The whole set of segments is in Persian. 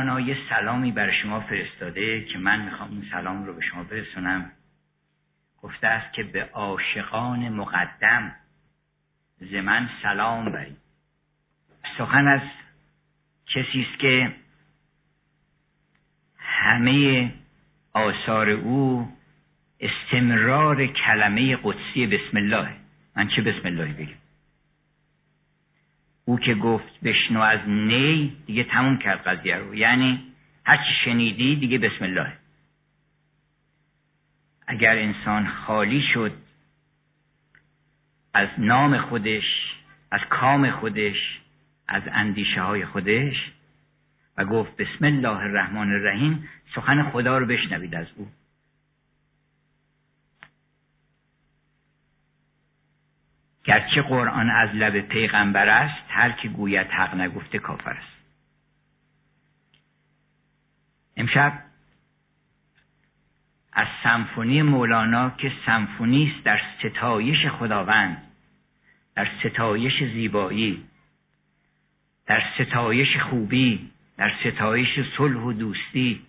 مولانا یه سلامی برای شما فرستاده که من میخوام اون سلام رو به شما برسونم. گفته است که به عاشقان مقدم ز من سلام برید. سخن از کسی است که همه آثار او استمرار کلمه قدسی بسم الله. من چه بسم الله بگم؟ او که گفت بشنو از نی دیگه تموم کرد قضیه رو، یعنی هر چی شنیدی دیگه بسم الله. اگر انسان خالی شد از نام خودش، از کام خودش، از اندیشه های خودش و گفت بسم الله الرحمن الرحیم، سخن خدا رو بشنوید از او. گرچه قرآن از لب پیغمبر است، هر که گوید حق نگفته کافر است. امشب از سمفونی مولانا که سمفونی است در ستایش خداوند، در ستایش زیبایی، در ستایش خوبی، در ستایش صلح و دوستی،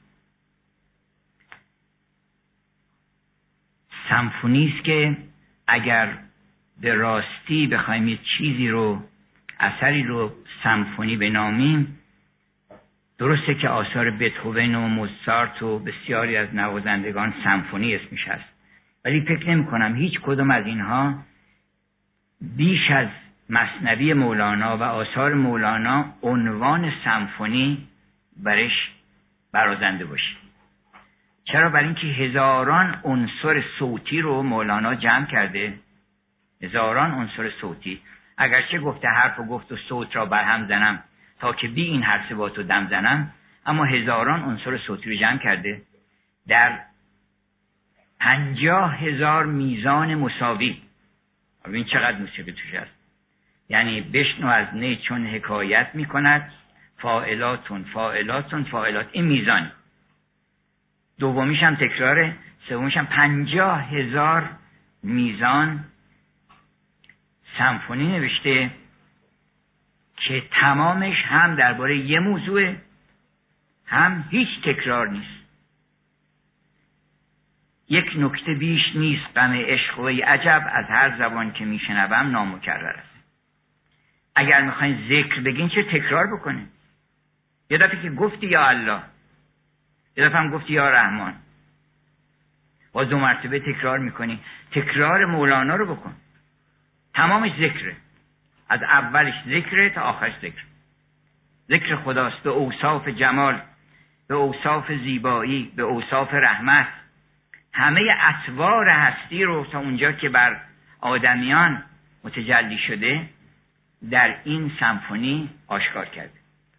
سمفونی است که اگر به راستی بخوایم یه چیزی رو، اثری رو سمفونی بنامیم، درسته که آثار بتهوون و موزارت و بسیاری از نوازندگان سمفونی اسمش هست، ولی فکر نمی کنم هیچ کدوم از اینها بیش از مثنوی مولانا و آثار مولانا عنوان سمفونی برش برازنده باشه. چرا؟ برای اینکه هزاران عنصر صوتی رو مولانا جمع کرده، هزاران عنصر صوتی. اگرچه گفته حرف و گفت و صوت را برهم زنم تا که بی این هر سه باتو دم زنم، اما هزاران عنصر صوتی رو جمع کرده در 50,000 میزان مساوی. ببین چقدر موسیقی توش هست. یعنی بشنو از نی چون حکایت میکند، فاعلاتون فاعلاتون فاعلات، این میزان. دومیش هم تکراره، سومیش هم 50,000 میزان سمفونی نوشته که تمامش هم درباره یه موضوع، هم هیچ تکرار نیست. یک نکته بیش نیست غم عشق و ای عجب، از هر زبان که میشنوم نامکرر است. اگر میخواین ذکر بگین چه تکرار بکنه؟ یه دفعه که گفتی یا الله، یه دفعه هم گفتی یا رحمان، باز 2 مرتبه تکرار میکنی. تکرار مولانا رو بکن، تمامش ذکره، از اولش ذکره تا آخرش ذکر. ذکر خداست به اوصاف جمال، به اوصاف زیبایی، به اوصاف رحمت. همه اطوار هستی رو تا اونجا که بر آدمیان متجلی شده در این سمفونی آشکار کرده.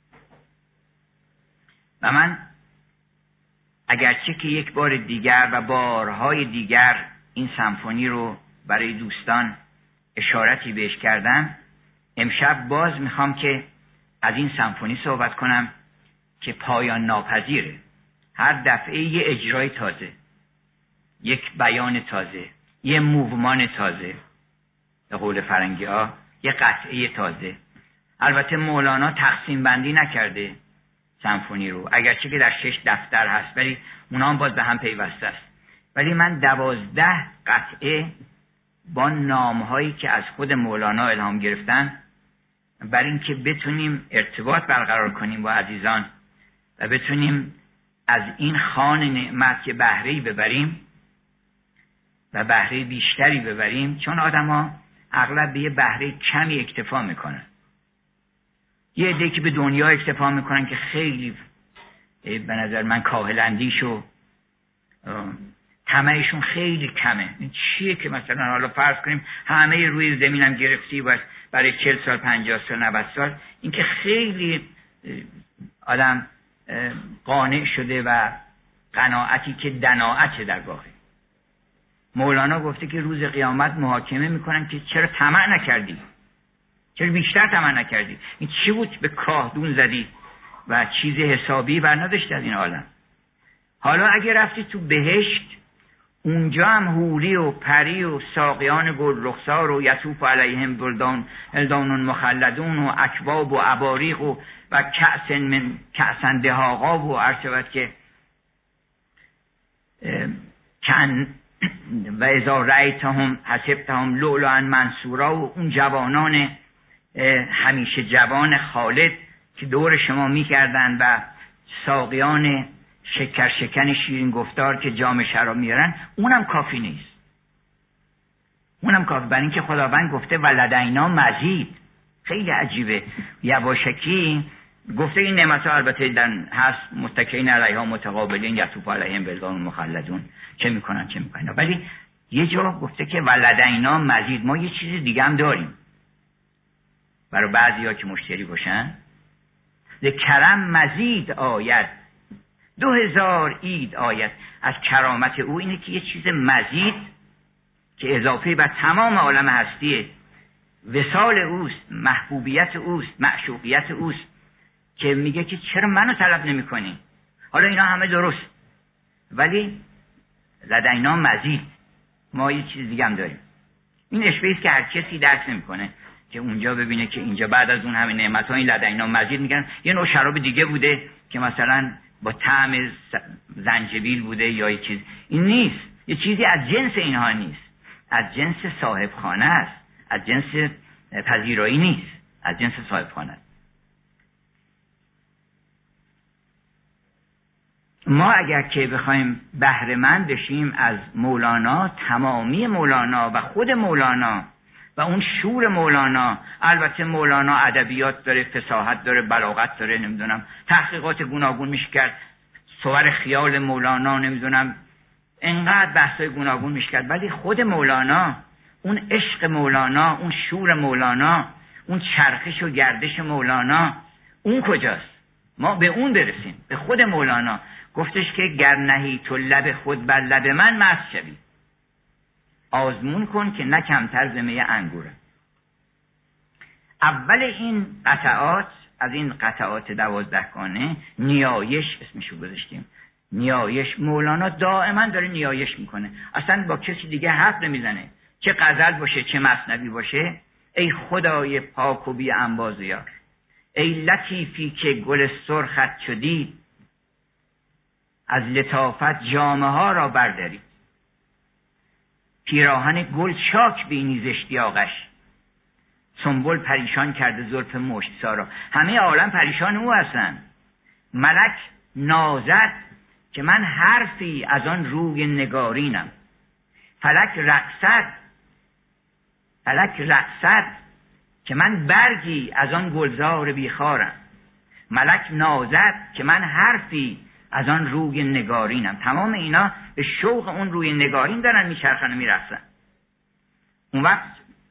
و من اگرچه که یک بار دیگر و بارهای دیگر این سمفونی رو برای دوستان اشارتی بهش کردم، امشب باز میخوام که از این سمفونی صحبت کنم که پایان ناپذیره. هر دفعه یه اجرای تازه، یک بیان تازه، یه موومان تازه، به قول فرنگی ها یه قطعه تازه. البته مولانا تقسیم بندی نکرده سمفونی رو، اگرچه که در 6 دفتر هست، ولی اونا هم باز به هم پیوسته است. ولی من 12 قطعه با نامهایی که از خود مولانا الهام گرفتن، برای اینکه بتونیم ارتباط برقرار کنیم با عزیزان و بتونیم از این خوان نعمت که بهره‌ای ببریم و بهره بیشتری ببریم، چون آدم‌ها اغلب به یه بهره کمی اکتفا میکنن. یه عده‌ای که به دنیا اکتفا میکنن که خیلی به نظر من کاهل اندیش و طمعشون خیلی کمه. این چیه که مثلا حالا فرض کنیم همه روی زمینم گرفتی و برای 40 سال 50 سال 90 سال، این که خیلی آدم قانع شده و قناعتی که دناعته در واقع. مولانا گفته که روز قیامت محاکمه میکنن که چرا طمع نکردی، چرا بیشتر طمع نکردی، این چی بود به کاهدون زدی و چیز حسابی بر نداشتی از این عالم. حالا اگه رفتی تو بهشت، اونجا هم حوری و پری و ساقیان گل رخسار و یطوف علیهم ولدان مخلدون و اکواب و اباریق و کأسن دهاقا و عرض که و اذا رأیتهم حسبتهم لؤلؤا منثورا و اون جوانان همیشه جوان خالد که دور شما میکردن و ساقیان شکر شکن شیرین گفتار که جام شراب میارن، اونم کافی نیست. اونم کافی، برای اینکه خداوند گفته ولدینا مزید. خیلی عجیبه. یواشکی گفته این نعمت‌ها البته هست متکئین علیها متقابلین یطوف علیهم ولدان مخلدون، چه میکنن ولی یه جا گفته که ولدینا مزید. ما یه چیز دیگه هم داریم برای بعضیا که مشتری باشن. کرم مزید آید 2000 عید آید. از کرامت او اینه که یه چیز مزید که اضافه بر تمام عالم هستیه، وصال اوست، محبوبیت اوست، معشوقیت اوست، که میگه که چرا منو طلب نمی کنی؟ حالا اینا همه درست، ولی لدینا مزید، ما یه چیز دیگه هم داریم. این اشبهی است که هر کسی درک نمیکنه که اونجا ببینه که اینجا بعد از اون همه نعمت‌ها این لدینا مزید میگن یه نوع شراب دیگه بوده که مثلا با طعم زنجبیل بوده یا یه چیز. این نیست، یه چیزی از جنس اینها نیست، از جنس صاحب خانه است، از جنس پذیرایی نیست، از جنس صاحب خانه است. ما اگر که بخوایم بهره مند بشیم از مولانا، تمامی مولانا و خود مولانا و اون شور مولانا، البته مولانا ادبیات داره، فصاحت داره، بلاغت داره، نمیدونم تحقیقات گوناگون میشه کرد، صور خیال مولانا، نمیدونم انقدر بحثای گوناگون میشه کرد، ولی خود مولانا، اون عشق مولانا، اون شور مولانا، اون چرخش و گردش مولانا، اون کجاست؟ ما به اون برسیم، به خود مولانا. گفتش که گر نهی تو لب خود بر لب من مست شوی، آزمون کن که نه کمتر ز می انگوره. اول این قطعات، از این قطعات 12 گانه، نیایش اسمشو گذاشتیم. نیایش، مولانا دائما داره نیایش میکنه، اصلا با کسی دیگه حرف نمیزنه، چه غزل باشه چه مثنوی باشه. ای خدای پاک و بی انباز یار، ای لطیفی که گل سرخت شدی، از لطافت جامه ها را برداری. پیراهن گل چاک بینی اشتیاقش، سنبل پریشان کرده زلف مشت سارا. همه عالم پریشان او هستن. ملک نازد که من حرفی از آن روی نگارینم، فلک رقصد که من برگی از آن گلزار بیخارم. ملک نازد که من حرفی از آن روی نگارینم. تمام اینا به شوق اون روی نگارین دارن میچرخن و میرقصن. اون وقت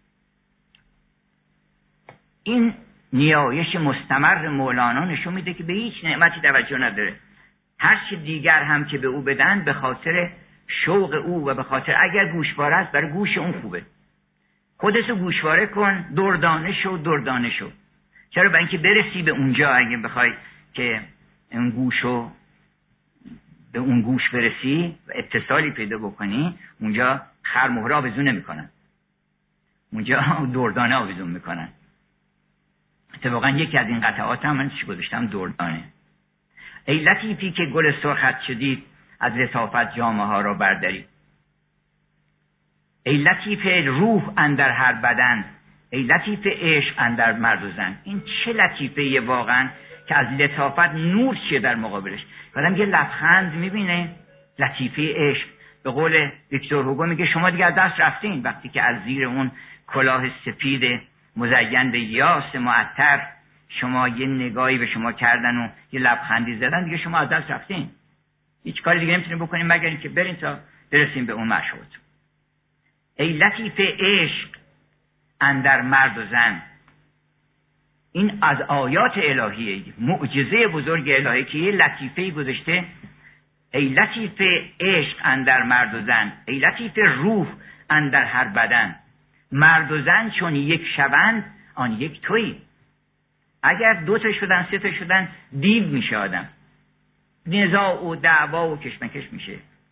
این نیایش مستمر مولانا نشون میده که به هیچ نعمتی توجه نداره. هر چی دیگر هم که به او بدن به خاطر شوق او و به خاطر اگر گوشواره است برای گوش اون خوبه. خودتو گوشواره کن، دردانه شو. چرا؟ برای اینکه برسی به اونجا. اگه بخوای که اون گوشو به اون گوش برسی و اتصالی پیدا بکنی، اونجا خرمهره آویزون نمیکنن، اونجا دردانه آویزون میکنن. اتفاقا یکی از این قطعات هم من چی گذاشتم؟ دردانه. ای لطیفی که گل سرخت شدید، از لطافت جامه ها را برداری. ای لطیف روح اندر هر بدن، ای لطیف عشق اندر مرد و زن. این چه لطیفه واقعا که از لطافت نور چیه در مقابلش. آدم یه لبخند میبینه، لطیفه عشق. به قول ویکتور هوگو میگه شما دیگه از دست رفتین. وقتی که از زیر اون کلاه سپید مزین به یاس معطر شما یه نگاهی به شما کردن و یه لبخندی زدن، دیگه شما از دست رفتین. هیچ کاری دیگه نمیتونیم بکنیم مگر اینکه برین تا برسیم به اون معشوق. ای لطیف عشق اندر مرد و زن. این از آیات الهیه، معجزه بزرگ الهی که یه لطیفه‌ای گذاشته. ای لطیف عشق اندر مرد و زن، ای لطیف روح اندر هر بدن. مرد و زن چون یک شوند آن یک تویی. اگر 2 تا شدن 3 تا شدن دیو میشه آدم، نزاع و دعوا و کشمکش میشه.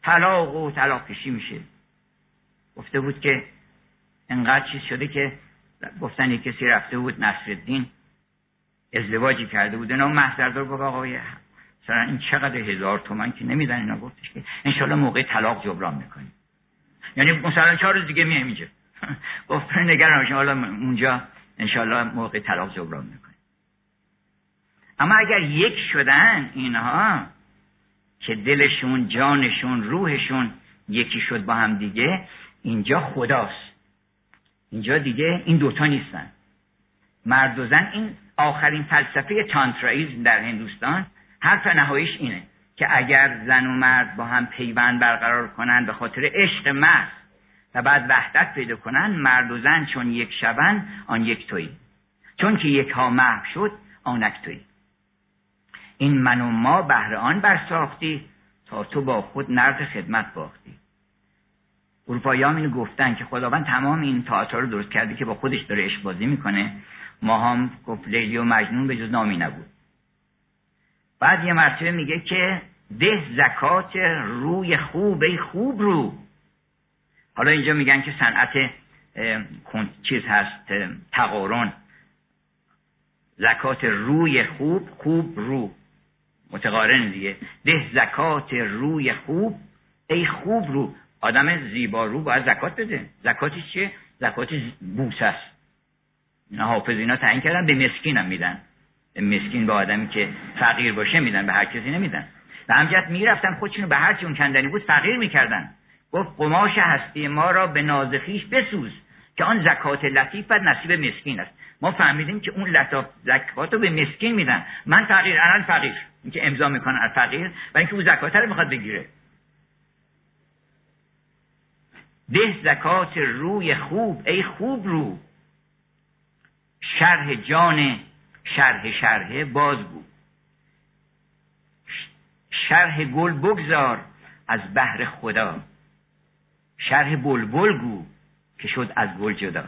طلاق کشی میشه. گفته بود که انقدر چیز شده که گفتن یک کسی رفته بود نصرالدین ازدواجی کرده بود، اینا محضردار گفت آقای مثلا این چقدر 1000 تومان که نمیدن. اینا گفتش که انشالله موقع طلاق جبران میکنیم، یعنی مثلا 4 روز دیگه میایم اینجا. گفت نگران نباشین حالا اونجا انشالله موقع طلاق جبران میکنیم. اما اگر یک شدن اینها که دلشون، جانشون، روحشون یکی شد با هم دیگه، اینجا خداست. اینجا دیگه این دوتا نیستن، مرد و زن. این آخرین فلسفه تانترائیسم در هندوستان، حرف نهاییش اینه که اگر زن و مرد با هم پیوند برقرار کنن به خاطر عشق محض و بعد وحدت پیدا کنن، مرد و زن چون یک شبن آن یک تویی، چون که یک ها محو شد آنک تویی. این من و ما بهر آن برساختی، تا تو با خود نرد خدمت باختی. اروپایی‌ها اینو گفتن که خداوند تمام این تئاتر رو درست کرده که با خودش داره عشق بازی میکنه. ما هم گفت لیلی و مجنون به جز نامی نبود. بعد یه مرتبه میگه که ده زکات روی خوب، ای خوب رو. حالا اینجا میگن که صنعت چیز هست، تقارن، زکات روی خوب، خوب رو، متقارن دیگه. ده زکات روی خوب، ای خوب رو. آدم زیبا رو باید زکات بده. زکاتش چیه؟ زکاتش بوسه است. اینا حافظ اینا تعیین کردن، به مسکین هم میدن. به مسکین، به آدمی که فقیر باشه میدن، به هر کسی نمیدن. و همجت میرفتن خودشونو به هر چی اون کندنی بود فقیر میکردن. گفت قماش هستی ما را به نازخیش بسوز، که آن زکات لطیف بد نصیب مسکین است. ما فهمیدیم که اون زکات رو به مسکین میدن. من فقیر، انا فقیر، این که امضا میکنن از فقیر، و اینکه اون زکات رو میخواد بگیره. ده زکات روی خوب، ای خوب رو. شرح جان شرح بازگو. شرح گل بگذار از بحر خدا، شرح بلبل گو که شد از گل جدا.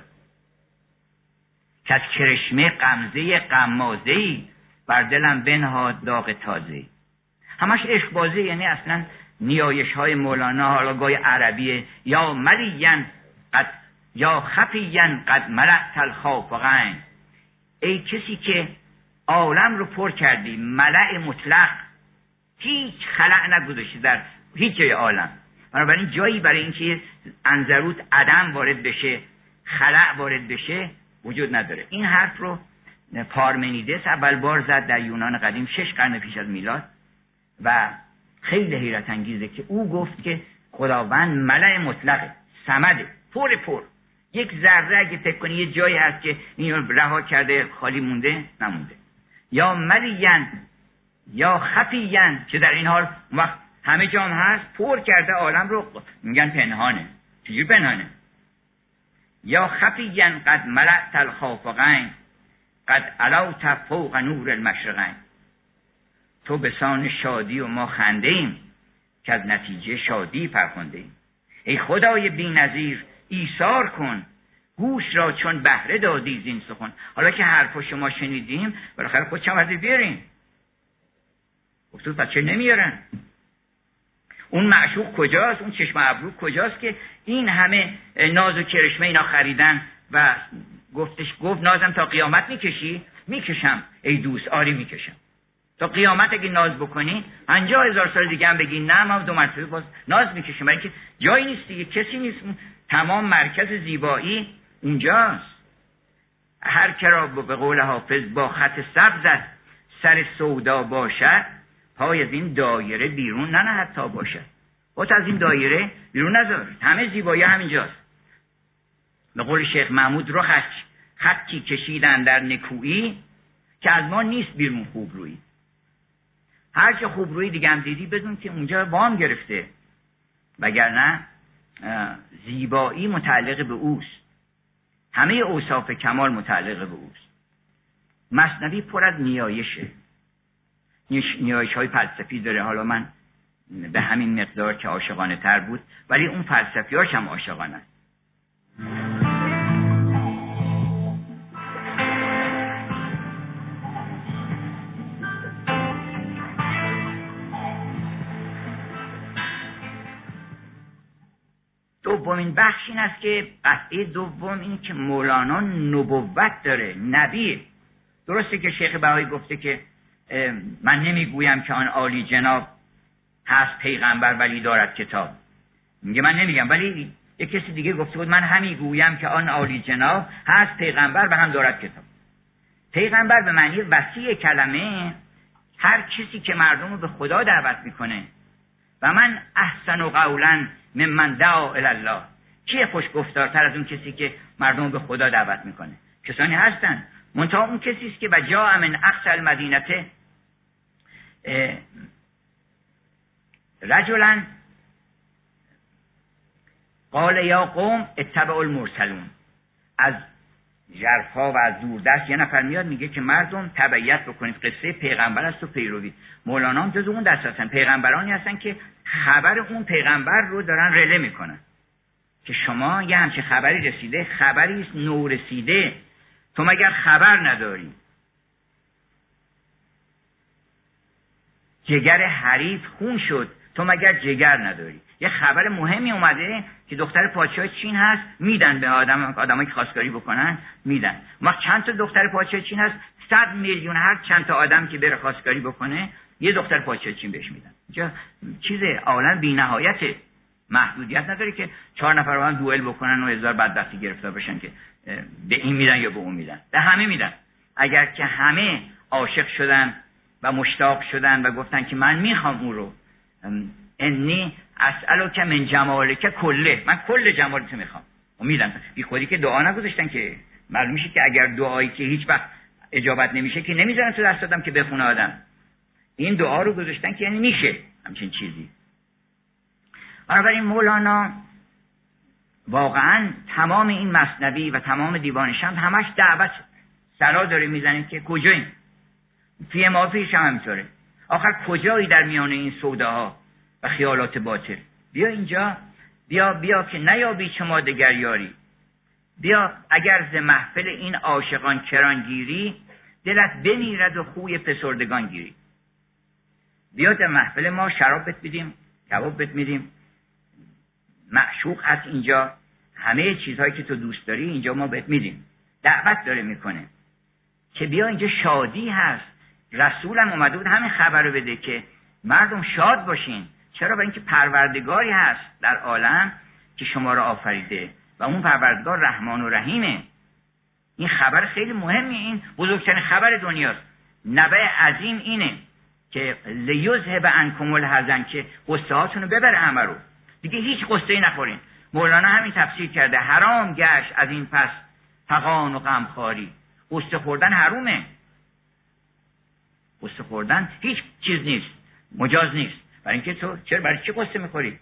که از کرشمه غمزه غمازه‌ای، بر دلم بنهاد داغ تازه‌ای. همش عشق بازی، یعنی اصلا نیایش های مولانا حالا گای عربیه. یا ملیین قد یا خفیین قد ملأت الخافقین. ای کسی که عالم رو پر کردی، ملأ مطلق، هیچ خلأ نگذاشتی در هیچ جای عالم. بنابراین جایی برای اینکه انزروت عدم وارد بشه، خلأ وارد بشه وجود نداره. این حرف رو پارمنیدس اول بار زد در یونان قدیم 6 قرن پیش از میلاد و خیلی حیرت انگیزه که او گفت که خداوند ملأ مطلقه، صمده، پر. یک ذره اگه فکر کنی یه جایی هست که اینو رها کرده خالی مونده، نمونده. یا ملیین یا خفیین، که در این حال وقت همه جا هست، پر کرده عالم رو، میگن پنهانه. چجور پنهانه؟ یا خفیین قد ملأت الخافقین، قد علوت فوق نور المشرقین. تو به سان شادی و ما خنده ایم، که از نتیجه شادی فرخنده ایم. ای خدای بی نظیر ایثار کن، گوش را چون بهره دادی زین سخن. حالا که حرفو شما شنیدیم، بالاخره خود چند وقتی بیارین. گفتو بچه نمیارن. اون معشوق کجاست؟ اون چشم ابرو کجاست که این همه ناز و کرشمه اینا خریدن و گفت نازم تا قیامت میکشی؟ میکشم ای دوست، آری میکشم تا قیامت. اگه ناز بکنی 50,000 سال دیگه هم بگی نه، ما 2 مرتبه باز ناز میکشیم، برای اینکه جایی نیست دیگه، کسی نیست. تمام مرکز زیبایی اونجاست. هر کرا به قول حافظ با خط سبزت سر سودا باشد، پای از این دایره بیرون ننهد تا باشد. خودت از این دایره بیرون نذار، همه زیبایی همینجاست. به قول شیخ محمود رو خطی کشیدن در نکویی، که از ما نیست بیرون خوب رویی. هر چه خوب رویی دیگه هم دیدی بدون که اونجا وام گرفته، وگرنه زیبایی متعلق به اوست. همه اوصاف کمال متعلق به اوست. مثنوی پر از نیایشه، نیایش های فلسفی داره. حالا من به همین مقدار که عاشقانه تر بود، ولی اون فلسفی هاش هم عاشقانه است. دومین بخش این است که قطعه دوم این که مولانا نبوت داره، نبیه. درسته که شیخ بهایی گفته که من نمیگویم که آن عالی جناب هست پیغمبر ولی دارد کتاب. میگه من نمیگم، ولی یک کسی دیگه گفته بود من همی گویم که آن عالی جناب هست پیغمبر و هم دارد کتاب. پیغمبر به معنی وسیع کلمه هر کسی که مردم رو به خدا دعوت میکنه. و من احسن قولا ممن دعا الی الله، کیه خوشگفتارتر از اون کسی که مردم رو به خدا دعوت میکنه؟ کسانی هستن، منتها اون کسی است که بجاء من اقصی المدینه رجلا قال یا قوم اتبعوا المرسلون. از ژرفا و از دوردست یه نفر میاد میگه که مردم تبعیت بکنید، قصه پیغمبر است و پیروید. مولانا هم جز اون دست هستن، پیغمبرانی هستن که خبر اون پیغمبر رو دارن رله میکنن که شما یه همچین خبری رسیده، خبری است نو رسیده، تو مگر خبر نداری؟ جگر حریف خون شد، تو مگر جگر نداری؟ یه خبر مهمی اومده که دختر پادشاه چین هست، میدن به آدمایی که خواستگاری بکنن، میدن. ما چند تا دختر پادشاه چین هست، 100 میلیون هر چند تا آدم که بره خواستگاری بکنه یه دختر پادشاه چین بهش میدن. اینجا چیز عالم بی‌نهایت، محدودیت نداره که 4 نفر با هم دوئل بکنن و 1000 بدبختی گرفتار بشن که به این میدن یا به اون میدن. به همه میدن. اگر که همه عاشق شدن و مشتاق شدن و گفتن که من میخوام اون رو، انی اسألک من جمالک کله، من کل جمالت میخوام، امیدم. بی خودی که دعا نگذاشتن که معلوم میشه که اگر دعایی که هیچ وقت اجابت نمیشه که نمیذارن تو دست آدم که بخونه آدم. این دعا رو گذاشتن که یعنی میشه همچین چیزی. بنابراین مولانا واقعا تمام این مثنوی و تمام دیوان شمس همش دعوت سلا داره میزنه که کجاییم؟ فی ما فیش هم همینطوره. آخر کجایی در میان این سوداها و خیالات باطل؟ بیا اینجا، بیا که نیابی شما دگر یاری. بیا اگر ز محفل این عاشقان کران گیری، دلت بمیرد و خوی فسردگان گیری. بیا در محفل ما شراب بهت میدیم، کباب بهت میدیم، معشوق هست اینجا، همه چیزهایی که تو دوست داری اینجا ما بهت میدیم. دعوت داره میکنه که بیا اینجا شادی هست. رسولم اومده بود همین خبر رو بده که مردم شاد باشین. چرا؟ برای اینکه پروردگاری هست در عالم که شما را آفریده و اون پروردگار رحمان و رحیمه. این خبر خیلی مهمی، این بزرگترین خبر دنیاست. نبع عظیم اینه که لیذهب عنکم الحزن، که قصه هاتون رو ببره همه رو، دیگه هیچ قصه‌ای نخورین. مولانا همین تفسیر کرده، حرام گشت از این پس فغان و غمخواری. قصه خوردن حرومه، قصه خوردن هیچ چیز نیست، مجاز نیست. برای اینکه تو برای چی قصه میخوری؟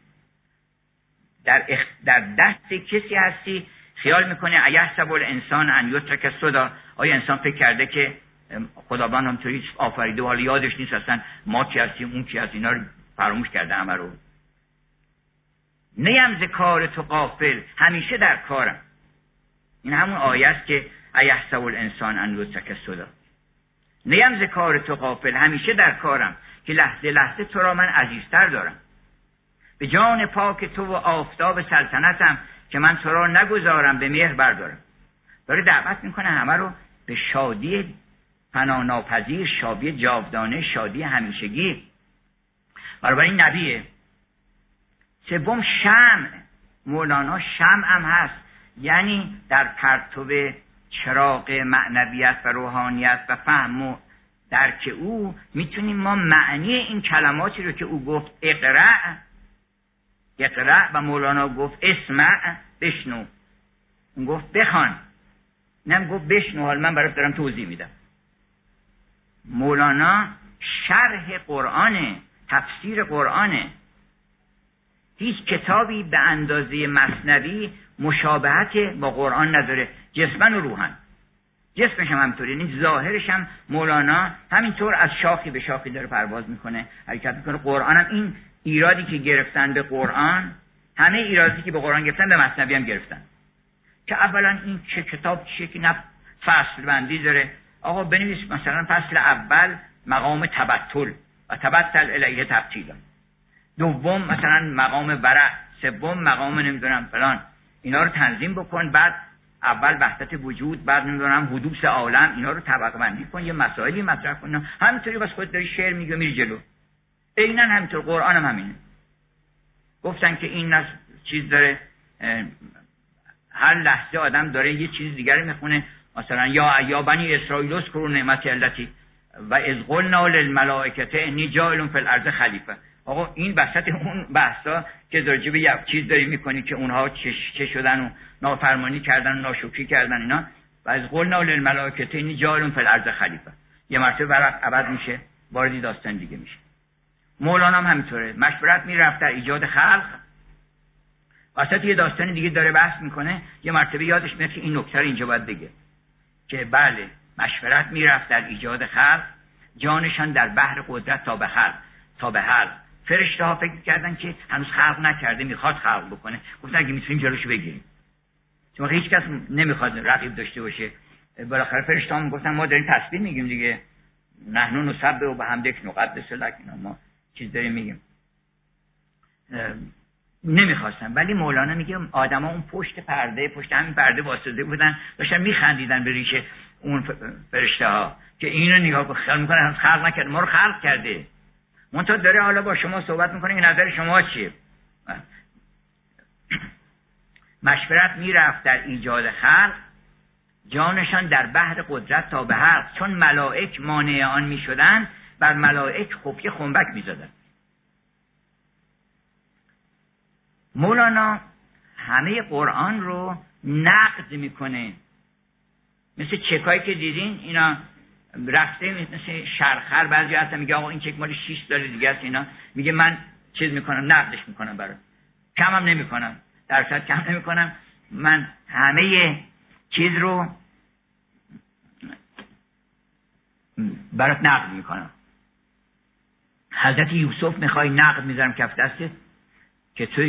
در دست کسی هستی خیال میکنه ایحسب الانسان ان یترک سدی. آیا انسان فکر کرده که خداوند همونطوری آفریده و حالا یادش نیست اصلا ما کی هستیم اون کی هست، اینا رو فراموش کرده همه رو؟ نیم ز کار تو غافل، همیشه در کارم. این همون آیه است که ایحسب الانسان ان یترک سدی. نیم ز کار تو غافل، همیشه در کارم که لحظه لحظه تو را من عزیزتر دارم. به جان پاک تو و آفتاب سلطنتم که من تو را نگذارم به مهر بردارم. داره دعوت میکنه همه رو به شادی فناناپذیر، شادی جاودانه، شادی همیشگی. برای این نبیه. سوم شمع. مولانا شمع هم هست، یعنی در پرتو چراغ معنویت و روحانیت و فهم و درک او میتونیم ما معنی این کلماتی رو که او گفت اقرأ و مولانا گفت اسمع، بشنو. اون گفت بخوان، نم گفت بشنو. حالا من برات دارم توضیح میدم. مولانا شرح قرآنه، تفسیر قرآنه. هیچ کتابی به اندازه مثنوی مشابهت با قرآن نداره، جسمن و روحن. جسمش هم همینطوری، یعنی ظاهرش هم مولانا همینطور از شاخی به شاخی داره پرواز میکنه، حرکت میکنه. قرآن هم این ایرادی که گرفتن به قرآن، همه ایرادی که به قرآن گرفتن به مثنوی هم گرفتن. که اولا این چه کتاب چیه که نه فصل بندی داره. آقا بنویس مثلا فصل اول مقام تبتل و تبتل الیه تبتیلا. دوم مثلا مقام ورع، سوم مقام نمیدونم فلان، اینا رو تنظیم بکن، بعد اول وحدت وجود، بعد نمیدونم حدوث عالم، اینا رو طبقه بندی کن، یه مسائلی مطرح کن. همینطوری واسه خودت داری شعر میگی میری جلو. عیناً همینطور قرآن هم همینه. گفتن که این چیز داره، هر لحظه آدم داره یه چیز دیگر میخونه، مثلا یا بنی اسرائیل اذکروا نعمت التی و اذ قلنا للملائکه انی جاعل فی الارض خلیفه. آقا این وسط اون بحثا که راجع به یک چیز داری میکنی که اونها چه شدن و نافرمانی کردن و ناشکری کردن اینا، و اذ قلنا للملائکه انی جاعل فی الارض خلیفه، یه مرتبه ورق عوض میشه، وارد داستان دیگه میشه. مولانا هم همینطوره، مشورت میرفت در ایجاد خلق، وسط یه داستان دیگه داره بحث میکنه، یه مرتبه یادش میاد که این نکته رو اینجا باید بگه که بله مشورت میرفت در ایجاد خلق، جانشان در بحر قدرت تا به حل. فرشته ها فکر کردن که هنوز خلق نکرده، میخواد خلق بکنه، گفتن اگه میتونیم جلوشو بگیریم، چون هیچ کس نمیخواد رقیب داشته باشه. بالاخره فرشته ها میگفتن ما داریم تسبیح میگیم دیگه، نحن نسبح و بحمدک نقدس لک، ما چیز داریم میگیم. نمیخواستن. ولی مولانا میگه آدما اون پشت همین پرده واسطه بودن، داشتن میخندیدن به ریشه اون فرشته ها که اینو نگاه کن، خیال میکنه خلق نکرده، ما رو خلق کرده، منتها داره حالا با شما صحبت میکنه، این نظر شما چیه؟ مشورت میرفت در ایجاد خلق، جانشان در بحر قدرت تا به حلق، چون ملائک مانع آن میشدن، بر ملائک خفیه خنبک میزدن. مولانا همه قرآن رو نقد میکنه، مثل چکایی که دیدین اینا رفته مثل شرخر، بعضی هستن میگه آقا این چک مال 6 سال دیگه است، اینا میگه من چیز میکنم، نقدش میکنم برات، کم هم نمیکنم، درصد کم نمیکنم، من همه چیز رو برات نقد میکنم. حضرت یوسف میخوای نقد میذارم کف دستت که تو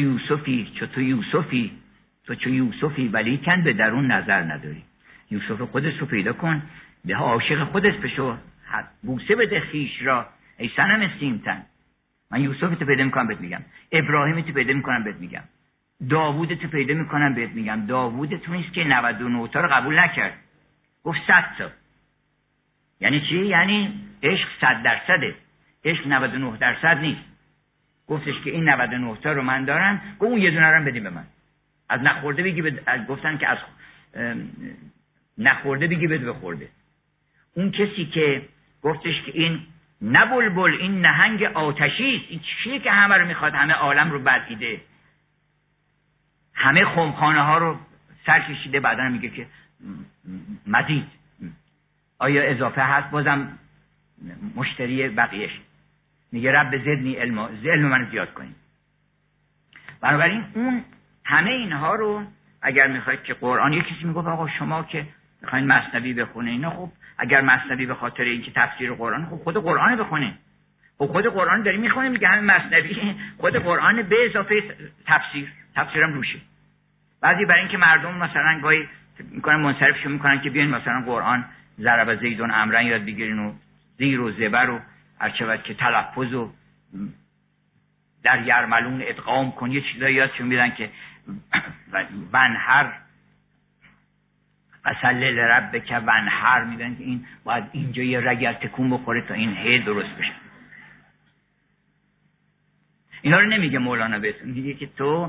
یوسفی ولیکن به درون نظر نداری. یوسف خودت رو پیدا کن، به عاشق خودت بشو، بوسه بده خویش را ای صنم سیمتن. من یوسف تو پیدا میکنم بهت میگم، ابراهیم تو پیدا میکنم بهت میگم، داوود تو پیدا میکنم بهت میگم. داوود تو نیست که 99 تا رو قبول نکرد، گفت 100 تا. یعنی چی؟ یعنی عشق 100%، عشق 99% نیست. گفتش که این 99 تا رو من دارم، گفت اون یه دونه رو بدیم به من. از نخورده بگی گفتن که از نخورده بگی بده بخورده. اون کسی که گفتش که این نه بلبل، این نهنگ آتشی است، این چیه که همه رو میخواد، همه عالم رو بلعیده، همه خمخانه ها رو سر کشیده، بعدن میگه که مزید آیا اضافه هست؟ بازم مشتری بقیهش میگه رب زدنی علم من زیاد کنیم. بنابراین اون همه اینها رو اگر میخواید که قرآن، یک کسی میگه آقا شما که میخواین مثنوی بخونه اینا، خب اگر مثنوی به خاطر اینکه تفسیر قرآن، خب خود قرآن بخونه. خب خود قرآن داریم میخونیم میگه همین مثنوی خود قرآن به اضافه تفسیرم روشه. بعضی برای اینکه مردم مثلا گاهی میکنن منصرفشون میکنن که بیاین مثلا قرآن ضرب زیدون امرن یاد بگیرین و زیر و زبر و هرچه که تلفظ و در یرملون ادغام کن، یه چیزایی یادشون میدن که ونهر فصل لربک ونهر، میدن که این باید اینجا یه رگر تکون بخوره تا این هی درست بشه. اینا رو نمیگه مولانا بهتون، میگه که تو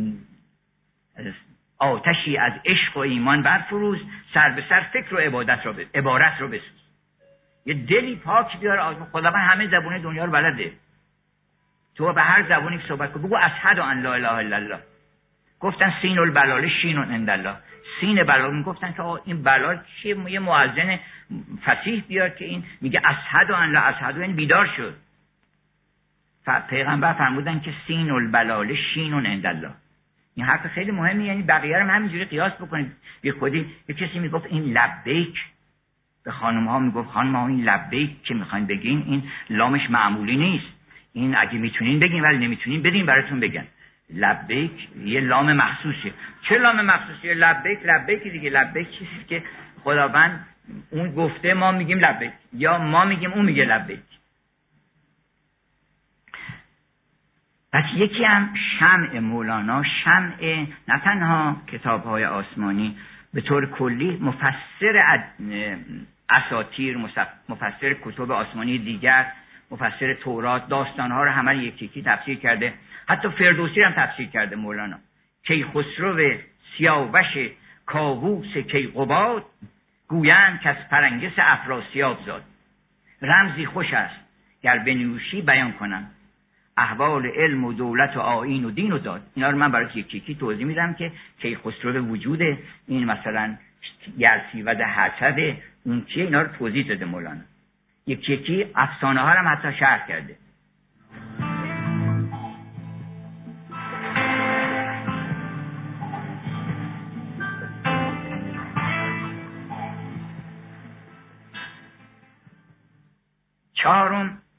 آتشی از عشق و ایمان برفروز، سر به سر فکر و عبارت رو بسوز. یه دلی پاک بیار، خداوند همه زبان دنیا رو بلده، تو به هر زبانی که صحبت کن بگو اشهد ان لا اله الا الله. گفتن سین البلال شین عند الله، سین بلال میگفتن که این بلال چیه؟ یه مؤذن فصیح بیار که این میگه اشهد ان لا، اشهد یعنی بیدار شد. پیغمبر فرمودن که سین البلال شین عند الله. این حرف خیلی مهمی، یعنی بقیه رو همینجوری قیاس بکنید. بی خودی یه کسی میگفت این لبیک، به خانم ها میگفت خانم ها این لبیک که میخواین بگین این لامش معمولی نیست، این اگه میتونین بگین ولی نمیتونین بدین براتون بگن. لبیک یه لام مخصوصه. چه لام مخصوصیه؟ لبیک دیگه. لبیک چیزی که خداوند اون گفته ما میگیم لبیک، یا ما میگیم اون میگه لبیک. پس یکی هم شمع مولانا، شمع نه تنها کتاب‌های آسمانی، به طور کلی مفسر اساطیر، مفسر کتب آسمانی دیگر، مفسر تورات، داستان‌ها رو همه یکی یکی تفسیر کرده. حتی فردوسی هم تفسیر کرده مولانا. کیخسرو سیاوش کاووس کیقباد، گویند که از فرنگس افراسیاب زاد. رمزی خوش است گر بنیوشی بیان کنم، احوال علم و دولت و آیین و دین و داد. اینا رو من برای یکی یکی توضیح میدم که کیخسرو وجود این مثلا گرسی و حسد اون چیه، اینا رو توضیح داده مولانا. یکی یکی افسانه ها رو هم حتی شرح کرده. چهارم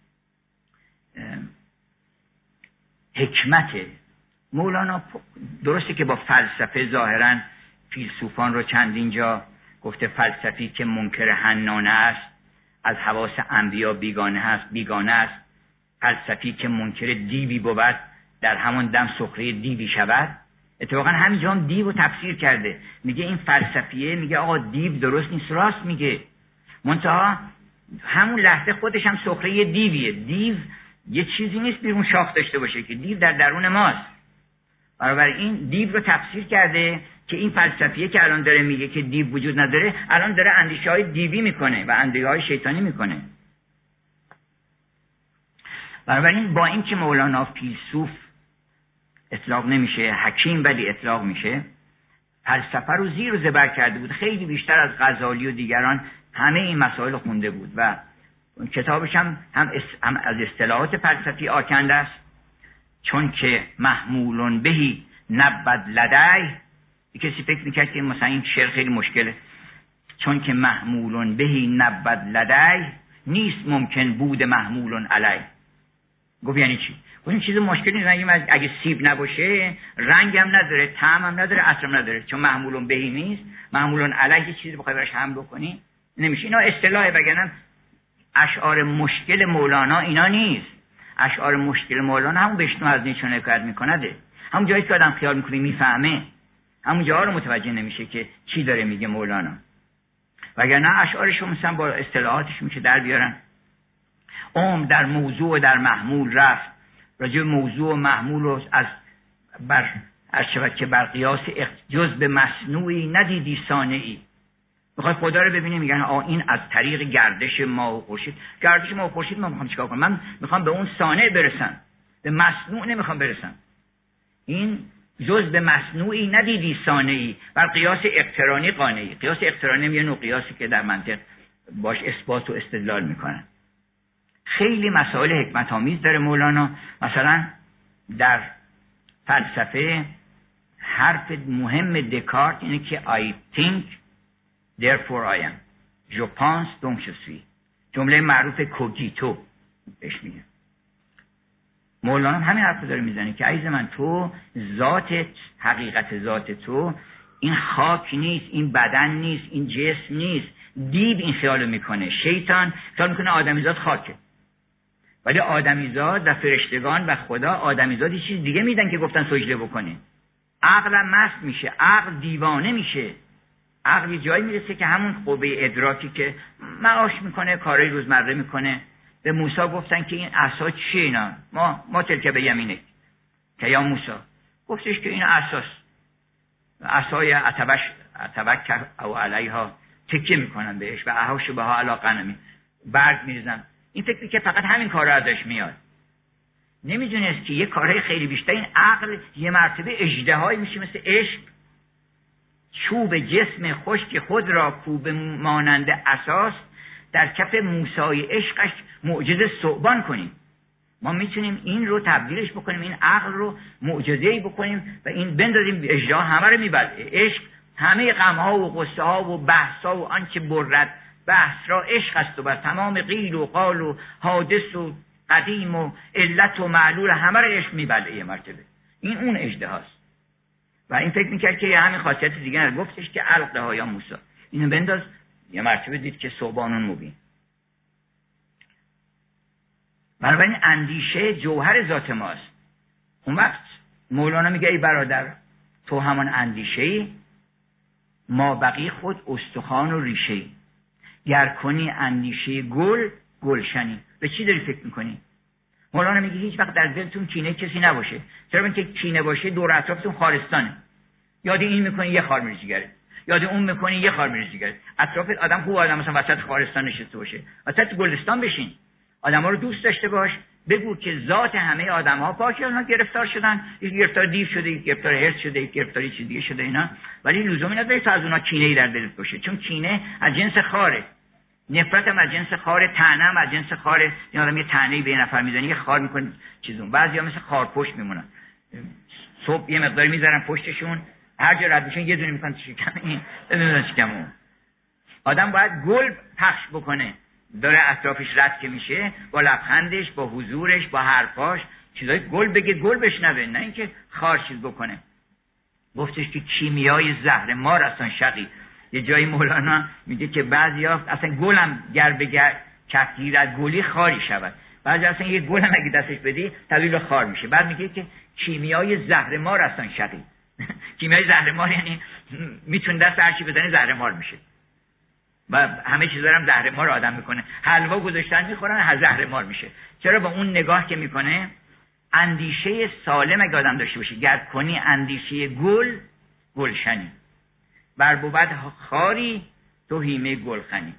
حکمت مولانا. درسته که با فلسفه ظاهرا فیلسوفان رو چندین جا گفته فلسفی که منکر حنانه است، از حواس انبیا بیگانه است، فلسفی که منکر دیوی بود، در همان دم سخره دیوی شود. اتفاقا همینجا هم دیو رو تفسیر کرده، میگه این فلسفیه، میگه آقا دیو درست نیست، راست میگه، منتها همون لحظه خودش هم سخره دیویه. دیو یه چیزی نیست بیرون شاخ داشته باشه، که دیو در درون ماست. بنابراین دیو رو تفسیر کرده که این فلسفیه که الان داره میگه که دیو وجود نداره، الان داره اندیشه های دیوی میکنه و اندیشه های شیطانی میکنه. بنابراین با این که مولانا فیلسوف اطلاق نمیشه، حکیم ولی اطلاق میشه، فلسفه رو زیر و زبر کرده بود. خیلی بیشتر از غزالی و دیگران همه این مسائل خونده بود و کتابش هم از اصطلاحات فلسفی آکنده است. چون که محمولون بهی نبود لدی. کسی فکر میکرد که مثلا این شعر خیلی مشکله. چون که محمولون بهی نبود لدی، نیست ممکن بود محمولون علی. گفت یعنی چی؟ گفت این چیز مشکلی نیست. اگه سیب نباشه رنگ هم نداره، طعم هم نداره، عطر هم نداره. چون محمولون بهی نیست، محمولون علی چیزی بخوای براش حمل کنی نمیشه. اینا اصطلاحه، وگرنه اشعار مشکل مولانا اینا نیست. اشعار مشکل مولانا همون بشنو از نیچون حکایت میکنده، همون جایی که آدم خیال میکنه میفهمه، همون جاها رو متوجه نمیشه که چی داره میگه مولانا. وگرنه اشعارش مثلا با اصطلاحاتش میشه در بیارن. در موضوع و در محمول رفت، راجع موضوع و محمول رو از شود که بر قیاس جز به مصنوعی ندیدی صانعی. میخوای خدا رو ببینی، میگن این از طریق گردش ماه و خورشید. گردش ماه و خورشید من میخوام چیکار کنم؟ من میخوام به اون صانع برسم، به مصنوع نمیخوام برسم. این جز به مصنوعی ندیدی صانعی، بر قیاس اقترانی قانعی. قیاس اقترانی یه نوع قیاسی که در منطق باش اثبات و استدلال میکنن. خیلی مسائل حکمت آمیز داره مولانا. مثلا در فلسفه حرف مهم دکارت اینه که I think therefore I am. Je pense donc je suis. جمله معروف کوگیتو بهش میگه. مولانا همین حرف داره میزنه که عزیز من، تو ذاتت، حقیقت ذات تو این خاک نیست، این بدن نیست، این جسم نیست. دیو این خیالو میکنه، شیطان خیال میکنه آدمیزاد خاکه، ولی آدمیزاد و فرشتگان و خدا آدمیزاد یه چیز دیگه میدن که گفتن سجده بکنه. عقل مست میشه، عقل دیوانه میشه. عقل جایی میرسه که همون قوه ادراکی که معاش میکنه، کارهای روزمره میکنه. به موسی گفتن که این عصا چیه؟ اینا ما تلک به یمینه که یا موسی گفتش که این عصاست، عصای اتوکل او علیها، تکیه میکنن بهش و احاش بها علی غنمی، برگ میریزن. این فکری که فقط همین کارا ازش میاد، نمیدونست که یه کارهای خیلی بیشتر. این عقل یه مرتبه اژدهایی میشه مثل عشق. چوب جسم خشک خود را کوب مانند اساس، در کف موسای عشقش معجزه ثعبان کنیم. ما میتونیم این رو تبدیلش بکنیم، این عقل رو معجزه‌ای بکنیم و این بندازیم اژدها همه رو میبلعه. عشق همه غم‌ها و غصه‌ها و بحث‌ها و آنچه برد بحث را عشق است و بر تمام قیل و قال و حادث و قدیم و علت و معلول همه رو عشق میبلعه یه مرتبه. این اون اژدهاست. و این فکر میکرد که یه همین خاصیت دیگه رو گفتش که علقه ها یا موسی اینو بنداز. یه مرتبه دید که ثعبانون مبین. بنابراین اندیشه جوهر ذات ماست. اون وقت مولانا میگه ای برادر تو همان اندیشه‌ای، ما بقی خود استخوان و ریشه‌ای. گر کنی اندیشه گل گلشنی. به چی داری فکر میکنی؟ مولانا میگه هیچ وقت در دلتون کینه کسی نباشه. چرا؟ اینکه کینه باشه دور اطرافتون خارستانه. یاد این میکنی یه خار میریزی گره، یاد اون میکنی یه خار میریزی گره. اطراف آدم خوب آدم مثلا وسط خارستان نشسته باشه، وسط گلستان بشین، آدما رو دوست داشته باش، بگو که ذات همه آدم‌ها پاکه، اونها گرفتار شدن، یک گرفتار دیو شده، یک گرفتار هرس شده، یک گرفتاری چیز دیگه شده اینا، ولی لزومی نداره تو از اونها کینه‌ای در دلت باشه، چون کینه از جنس خاره، نفرت هم از جنس خاره، طعنه هم از جنس خاره. این آدم یه طعنه‌ای به یه نفر میزنه یه خار میکنه چیزون. بعضیا مثل خارپشت میمونن، صبح یه مقداری میذارن پشتشون، هر جا رد میشن یه دونه میکنن تو شکم این، ببینن شکم اون. آدم باید گل پخش بکنه، داره اطرافش رد که میشه، با لبخندش، با حضورش، با حرفاش چیزای گل بگه، گل بشنوه، نه اینکه خار چیز بکنه. گفتش که کیمیای زهر مار اصلا شقی. یه جایی مولانا میگه که بعضیا اصلا گلم گر بگر کفگیر از گلی خاری شود، بعضی اصلا یه گلم اگه دستش بدی تبدیل به خار میشه. بعد میگه که کیمیای زهر مار اصلا شقی. کیمیای زهر مار یعنی میتونه دست هر چی بزنه زهر مار میشه و همه چیزا هم زهر مار آدم میکنه. حلوا گذاشتن میخورن زهر مار میشه. چرا؟ با اون نگاه که میکنه. اندیشه سالم اگه آدم داشته باشه، گر کنی اندیشه گل گلشنی، بر بود خاری تو هیمه گلخنی.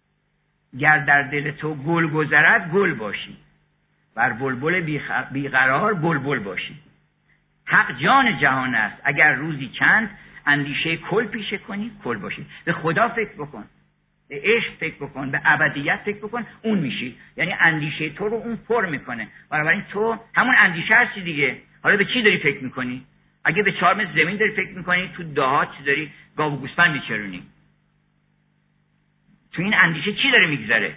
گر در دل تو گل گذرد گل باشی، بر بلبل بیقرار بلبل باشی. حق جان جهان است اگر روزی چند، اندیشه کل پیشه کنی کل باشی. به خدا فکر بکن، به عشق فکر بکن، به ابدیت فکر بکن، اون میشی. یعنی اندیشه تو رو اون پر میکنه. بنابراین تو همون اندیشه هستی دیگه. حالا به چی داری فکر میکنی؟ اگه به 4 متر زمین داری فکر میکنی، تو دهات چی داری گاو و گوسفند میچرونی؟ تو این اندیشه چی داره میگذره؟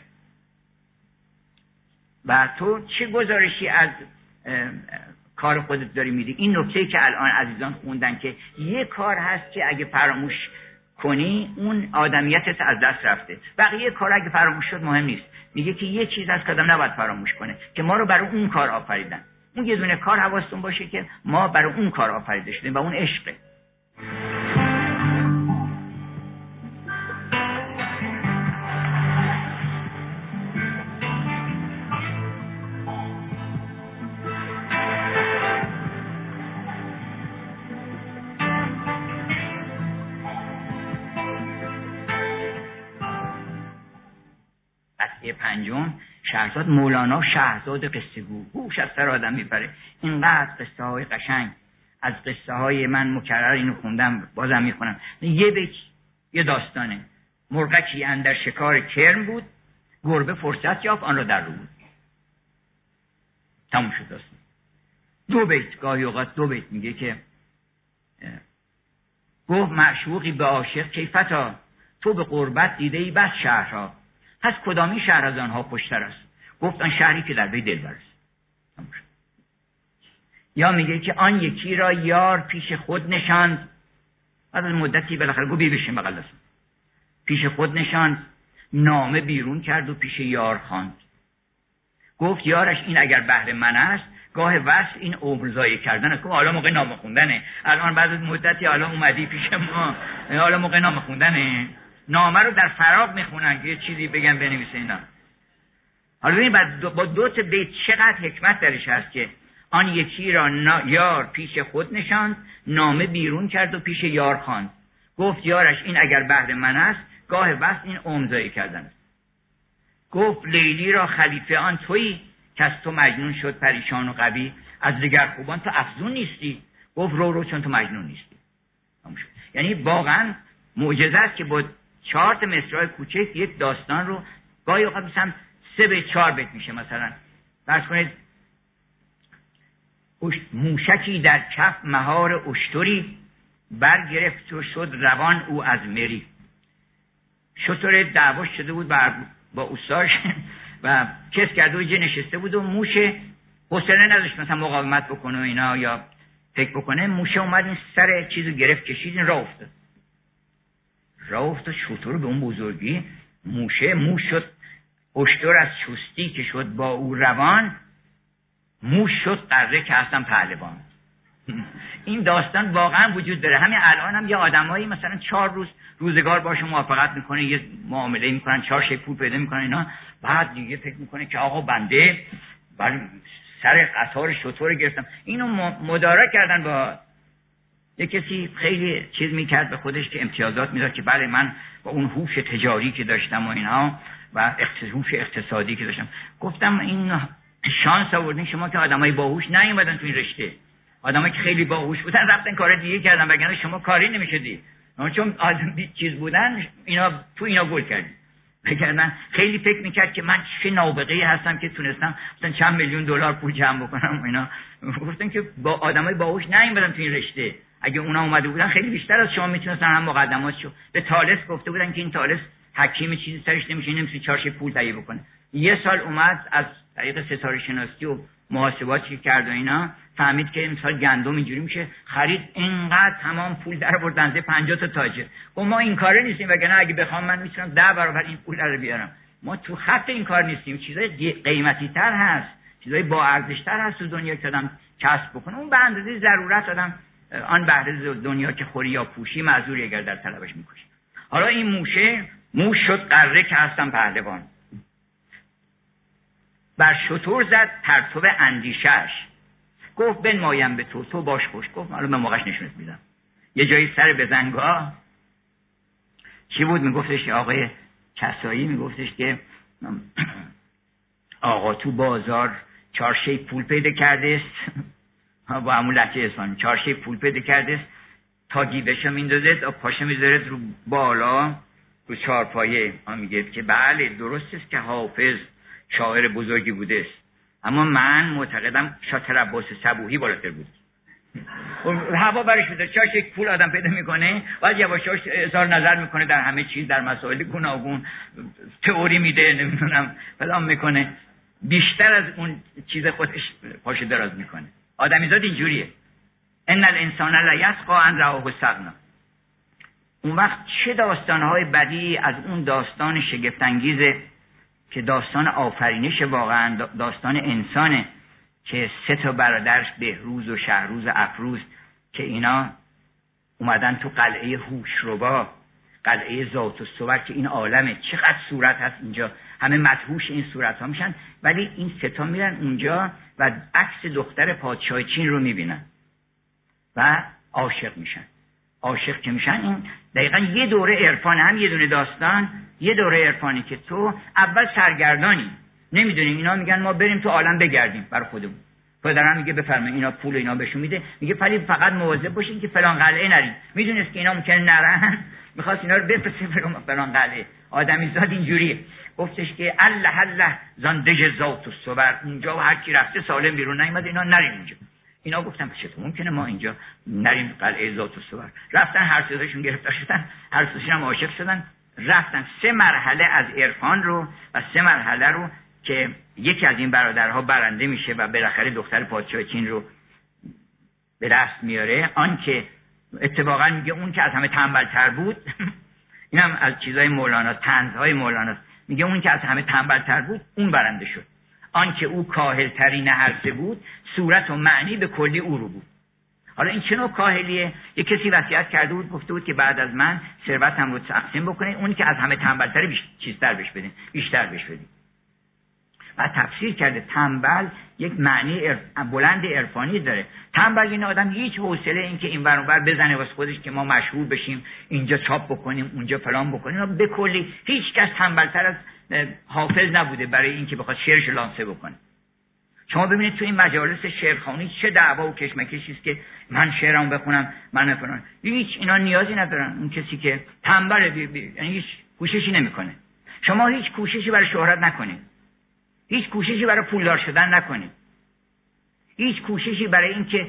و تو چه گزارشی از کار خودت داری میدی؟ این نکته‌ای که الان عزیزان خوندن که یه کار هست که اگه فراموش کنی اون آدمیتت از دست رفته. بقیه کار اگه فراموش شد مهم نیست. میگه که یه چیز از کدام نباید فراموش کنه که ما رو برای اون کار آفریدن. اون یه دونه کار حواستون باشه که ما برای اون کار آفریده شدیم و اون عشقه. پنجم شهرزاد. مولانا شهرزاد قصه گو، هوش از سر آدم میپره. اینقدر قصه های قشنگ از قصه های من مکرر اینو خوندم، بازم میخونم. یه بیت یه داستانه. مرغکی اندر شکار کرم بود، گربه فرصت یافت آن را در رو بود. تموم شد داستان. 2 بیت، گاهی اوقات 2 بیت میگه که گفت معشوقی به عاشق کیفتا، تو به غربت دیده ای بس شهرها، پس کدامی شهر از آنها خوشتر است؟ گفت آن شهری که در وی دلبر است. یا میگه که آن یکی را یار پیش خود نشاند، بعد از مدتی بالاخره گفت بشین بغل دست، پیش خود نشاند، نامه بیرون کرد و پیش یار خواند. گفت یارش این اگر بهر من است، گاه وصل این عمر ضایع کردن است. گفت حالا موقع نامه خوندنه، الان بعد از مدتی حالا اومدی پیش ما، حالا موقع نامه خوندنه. نامه رو در فراغ میخونن که یه چیزی بگن بنویسه اینا. حالا ببین با 2 تا بیت چقدر حکمت درش هست که آن یکی را یار پیش خود نشاند، نامه بیرون کرد و پیش یار خواند. گفت یارش این اگر بهر من است، گاه وصل این عمر ضایع کردن است. گفت لیلی را خلیفه آن تویی، که از تو مجنون شد پریشان و قوی، از دیگر خوبان تو افزون نیستی. گفت رو چون تو مجنون نیستی. یعنی واقعا معجزه است که با 4 تا مصرع کوچک یک داستان رو گاهی اوقات مثلا 3 به 4 بیت میشه. مثلا فرض کنید موشکی در کف مهار اشتری، برگرفت و شد روان او از مری. شتر دعوا شده بود با استادش و کس کرده و جه نشسته بود و موشه حوصله نداشت مثلا مقاومت بکنه و اینا یا فکر بکنه. موشه اومد این سر چیزو گرفت کشید، این راه افتاد. شتر به اون بزرگی موش شد. اشتر از چستی که شد با او روان، موش شد قره که هستم پهلوان. این داستان واقعا وجود داره. همین الان هم یه آدمایی مثلا 4 روز روزگار باشه موافقت میکنه، یه معامله میکنن، 4 شی پول پیدا میکنن اینا، بعد دیگه فکر میکنه که آقا بنده ولی سر قطار شطور گرفتم. اینو مدارا کردن با یه کسی خیلی چیز میکرد به خودش که امتیازات میداد که بله من با اون هوش تجاری که داشتم و اینها و هوش اقتصادی که داشتم. گفتم این شانس آوردین شما که آدمای باهوش نیومدن تو این رشته. آدمایی که خیلی باهوش بودن رفتن کار دیگه کردن، وگرنه شما کاری نمیشدی. چون آدم چیز بودن اینا گل کردی. وگرنه خیلی فکر میکرد که من چه نابغه‌ای هستم که تونستم مثلا چند میلیون دلار پول جمع بکنم اینا. گفتن که با آدمای باهوش نیومدن تو این رشته. اگه اونا اومده بودن خیلی بیشتر از شما میتونستن هم مقدماتشو. به طالس گفته بودن که این طالس حکیم چیزی سرش نمیشه 4 شی پول تهیه بکنه. یه سال اومد از طریق ستاره شناسی و محاسباتی که کرد و اینا فهمید که امسال گندم اینجوری میشه، خرید اینقدر تمام پول در آوردن ز 50 تا تاجر. و ما این کاره نیستیم، وگرنه اگه بخوام من میتونم 10 برابر این پول رو بیارم. ما تو خط این کار نیستیم. چیزای قیمتی تر هست، چیزای با ارزش تر هست تو دنیا که آدم کسب بکنه. اون به اندازه ضرورت آدم آن بهره دنیا که خوری یا پوشی معذوری اگر در طلبش میکشه. حالا این موش شد قره که هستم پهلوان. بر شطور زد پرتو اندیشش، گفت بنمایم به تو باش خوش. گفت حالا من موقعش نشونت میدم. یه جایی سر بزنگاه چی بود میگفتش، آقای کسایی میگفتش که آقا تو بازار 4 شی پول پیدا کرده است با همون لهجه اصفهانی، 4 شی پول پیدا کرده است تا گیبشو میندازه پاشه میذاره رو بالا رو چارپایه. میگه که بله درست است که حافظ شاعر بزرگی بوده است، اما من معتقدم شاطر عباس صبوحی بالاتر بود. هوا برش میذاره 4 شی پول آدم پیدا میکنه، بعد یواش یواش اظهار نظر میکنه در همه چیز، در مسائل گوناگون تئوری میده، نمیدونم فلان میکنه، بیشتر از اون چیز خودش پاش دراز میکنه. آدمیزاد اینجوریه. ان الانسان لیطغى ان رآه استغنی. اون وقت چه داستانهای بدی از اون داستان شگفت انگیزه که داستان آفرینش واقعا داستان انسانه که 3 تا برادرش بهروز و شهروز و افروز که اینا اومدن تو قلعه هوشربا، قلعه ذات الصور که این عالمه، چقدر صورت هست اینجا، همه مدهوش این صورت ها میشن، ولی این 3 تا میرن اونجا و عکس دختر پادشاه چین رو میبینن و عاشق میشن. عاشق که میشن این دقیقا یه دوره عرفان، هم یه دونه داستان، یه دوره عرفانی که تو اول سرگردانی نمیدونیم. اینا میگن ما بریم تو عالم بگردیم برای خودمون. پدرم میگه بفرمایید، اینا پول اینا بهشون میده، میگه ولی فقط مواظب باشین که فلان قلعه نرید. میدونست که اینا ممکنه نرن، میخواست اینا رو بفرسته فلان قلعه. آدمی زاد اینجوریه. گفتش که الله زندج ذات الصور، اونجا هر کی رفته سالم بیرون نیومد، اینا نرین اونجا. اینا گفتن چطور ممکنه ما اینجا نریم قلعه ذات الصور؟ رفتن هر سهشون گرفتار شدن، هر سهشون هم عاشق شدن، رفتن 3 مرحله از عرفان رو و 3 مرحله رو که یکی از این برادرها برنده میشه و بالاخره دختر پادشاه چین رو به دست میاره. آن که اتفاقا میگه اون که از همه تنبلتر بود اینم از چیزای مولانا، طنزهای مولانا، میگه اون که از همه تنبلتر بود اون برنده شد. آن که او کاهلتری نهرسه بود، صورت و معنی به کلی او رو بود. حالا این چه نوع کاهلیه؟ یه کسی وصیت کرده بود، گفته بود که بعد از من ثروتم رو تقسیم بکنید، اونی که از همه تنبلتر چیزتر بهش بدین، بیشتر بهش بدین. و تفسیر کرده تنبل یک معنی بلند عرفانی داره. تنبل این آدم هیچ حوصله این که این ور اون ور بزنه واسه خودش که ما مشهور بشیم، اینجا چاپ بکنیم، اونجا فلان بکنیم. به کلی هیچ کس تنبلتر از حافظ نبوده برای اینکه بخواد شعرش لانسه بکنه. شما ببینید تو این مجالس شعرخوانی چه دعوا و کشمکشی است که من شعرام بخونم، من فلان. هیچ اینا نیازی ندارن. اون کسی که تنبله یعنی هیچ کوششی نمیکنه. شما هیچ کوششی برای شهرت نکنید، هیچ کوششی برای پولدار شدن نکنید، هیچ کوششی برای اینکه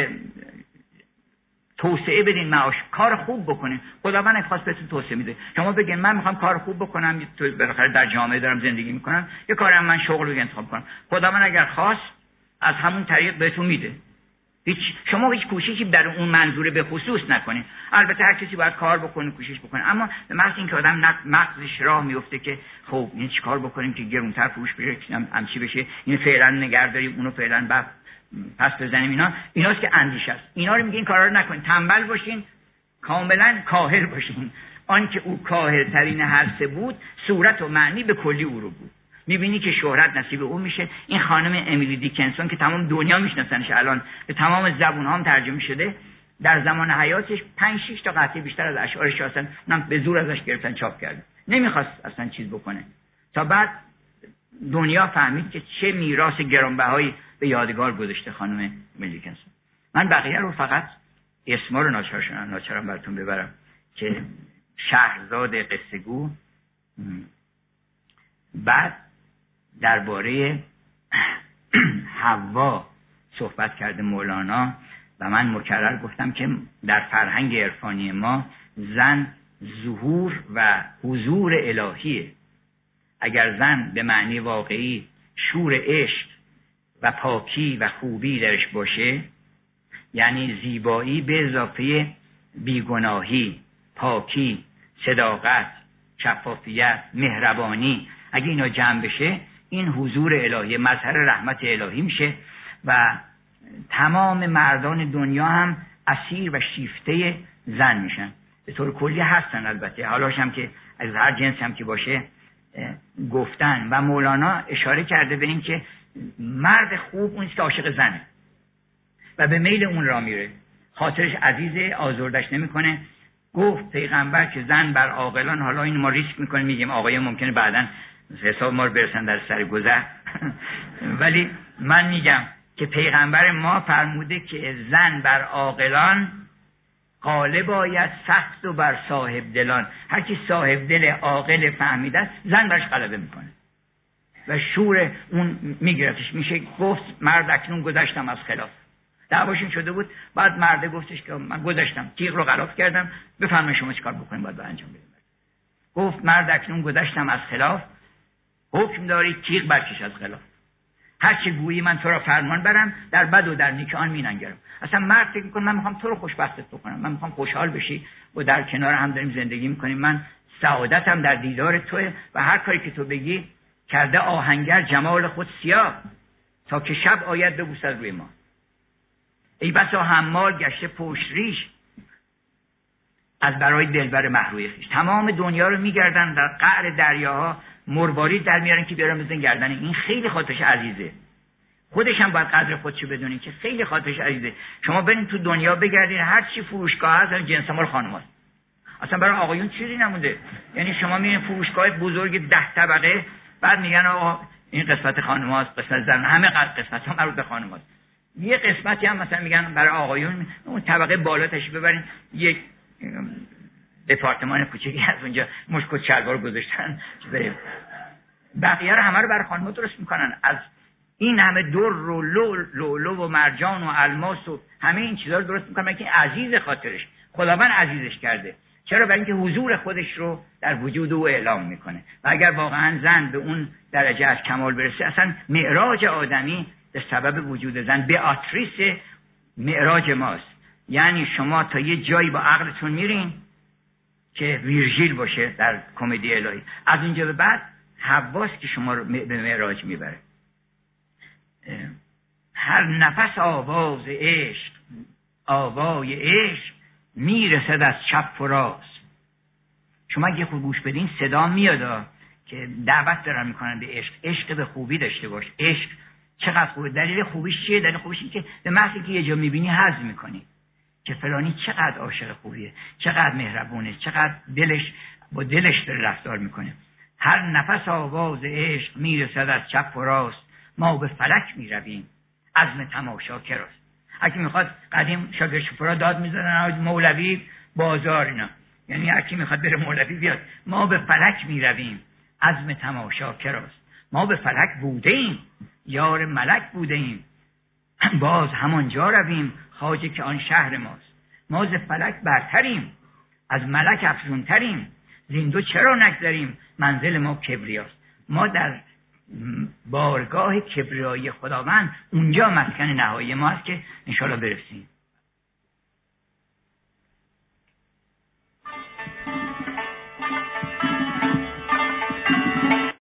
توسعه بدین، معاش کار خوب بکنین. خداوند خواست بهتون توسعه میده. شما بگین من میخوام کار خوب بکنم، تو بالاخره در جامعه دارم زندگی میکنم، یه کاری من شغل رو انتخاب کنم. خداوند اگر خواست از همون طریق بهتون میده. شما هیچ کوششی در اون منظوره به خصوص نکنید. البته هر کسی باید کار بکنه، کوشش بکنه، اما به محض اینکه آدم مغزش راه میفته که خب این چیکار بکنیم که گرونتر فروش بشه، همچی بشه، این فعلا نگهداریم، اونو فعلا پس بزنیم، ایناست که اندیشه است. اینا رو میگه این کارا رو نکنید، تنبل باشین، کاملا کاهل باشین. آن که او کاهل‌ترین هر سه بود، صورت و معنی به کلی او رو بود. میبینی که شهرت نصیب او میشه. این خانم امیلی دیکنسون که تمام دنیا میشناسنش، الان به تمام زبون ها هم ترجمه شده، در زمان حیاتش 5-6 تا قطعه بیشتر از اشعارش هستن، اونم به زور ازش گرفتن چاپ کردن. نمیخواست اصلا چیز بکنه، تا بعد دنیا فهمید که چه میراث گرانبهایی به یادگار گذاشته خانم امیلی دیکنسون. من بقیه رو فقط اسما رو ناچارم براتون ببرم که شهرزاد قصه گو. بعد درباره حوا صحبت کرده مولانا و من مکرر گفتم که در فرهنگ عرفانی ما زن ظهور و حضور الهیه. اگر زن به معنی واقعی شور عشق و پاکی و خوبی درش باشه، یعنی زیبایی به اضافه بیگناهی، پاکی، صداقت، شفافیت، مهربانی، اگه اینا جمع بشه، این حضور الهی، مظهر رحمت الهی میشه و تمام مردان دنیا هم اسیر و شیفته زن میشن. به طور کلی هستن، البته حالاش هم که از هر جنس هم که باشه گفتن. و مولانا اشاره کرده به این که مرد خوب اونیست که عاشق زنه و به میل اون را میره، خاطرش عزیزه، آزردش نمیکنه. گفت پیغمبر که زن بر عاقلان، حالا این ما ریسک میکنیم میگیم آقای ممکنه بعداً حساب ما رو برسن در سرگذر ولی من میگم که پیغمبر ما فرموده که زن بر عاقلان غالب آید سخت و بر صاحب دلان. هر کی صاحب دل عاقل فهمیده است، زن برش غلبه میکنه و شور اون میگیرتش. میشه گفت مرد اکنون گذشتم از خلاف. دعواشون شده بود، بعد مرده گفتش که من گذشتم، تیغ رو غلاف کردم، بفرمایید شما چیکار بکنید باید انجام بدید. گفت مرد اکنون گذشتم از خلاف، حکم داری تیغ برکش از خلاف. هر چه گویی من تو را فرمان برم، در بد و در نیک آن میننگرم. اصلا مرد فکر میکنه من میخوام تو رو خوشبختت بکنم، من میخوام خوشحال بشی و در کنار هم داریم زندگی میکنیم، من سعادتم در دیدار توه و هر کاری که تو بگی کرده آهنگر جمال خود سیاه، تا که شب آید ببوسد روی ما. ای بسا حمال گشته پشت ریش، از برای دلبر محروی خویش. تمام دنیا رو میگردن، در قعر دریاها مروارید در میارن که بیارن بزن گردن. این خیلی خاطرش عزیزه، خودش هم باید قدر خودشو بدونین که خیلی خاطرش عزیزه. شما برین تو دنیا بگردین، هر چی فروشگاه هست جنس مال خانم‌هاست، اصلا برای آقایون چیزی نمونده. یعنی شما میرین فروشگاه بزرگ 10 طبقه، بعد میگن آقا این قسمت خانم‌هاست، قسمت زن، همه قسمت‌ها مربوط به خانم‌هاست. یه قسمتی هم مثلا میگن برای آقایون، اون طبقه بالا تشریف ببرین، یک دپارتمان کوچیکی از اونجا مشک و شلوار گذاشتن، بقیه رو همه رو برای خانم‌ها درست میکنن. از این همه در و لولو و مرجان و الماس و همه این چیزا رو درست میکنن که عزیز خاطرش، خداوند عزیزش کرده. چرا؟ برای اینکه حضور خودش رو در وجود او اعلام میکنه. و اگر واقعا زن به اون درجه از کمال برسه، اصلا معراج آدمی به سبب وجود زن بیاتریس معراج ماست. یعنی شما تا یه جایی با عقلتون میرین که ویرژیل باشه در کمدی الهی، از اونجا به بعد حواست که شما رو به معراج میبره. هر نفس آواز عشق، آوای عشق میرسد از چپ و راست. شما اگه خوب گوش بدین صدا میاد که دعوت دارن میکنن به عشق. عشق به خوبی داشته باش. عشق چقدر خوبه. دلیل خوبیش چیه؟ دلیل خوبیش اینه که به محضی که یه جا میبینی هضم میکنی که فلانی چقدر عاشق خوبیه، چقدر مهربونه، چقدر با دلش داره رفتار میکنه. هر نفس آواز عشق میرسد از چپ و راست، ما به فلک میرویم عزم تماشا کراست. اگه میخواد قدیم شاگرد شپورا داد میزدن مولوی بازار اینا، یعنی هرکی میخواد بره مولوی بیاد. ما به فلک میرویم عزم تماشا کراست، ما به فلک بوده ایم یار ملک بوده ایم، باز همانجا رویم خواجه که آن شهر ماست. ما ز فلک برتریم از ملک افزونتریم، زین دو چرا نگذریم منزل ما کبریاست. ما در بارگاه کبریایی خداوند اونجا مسکن نهایی ما است که انشاءالله برسیم.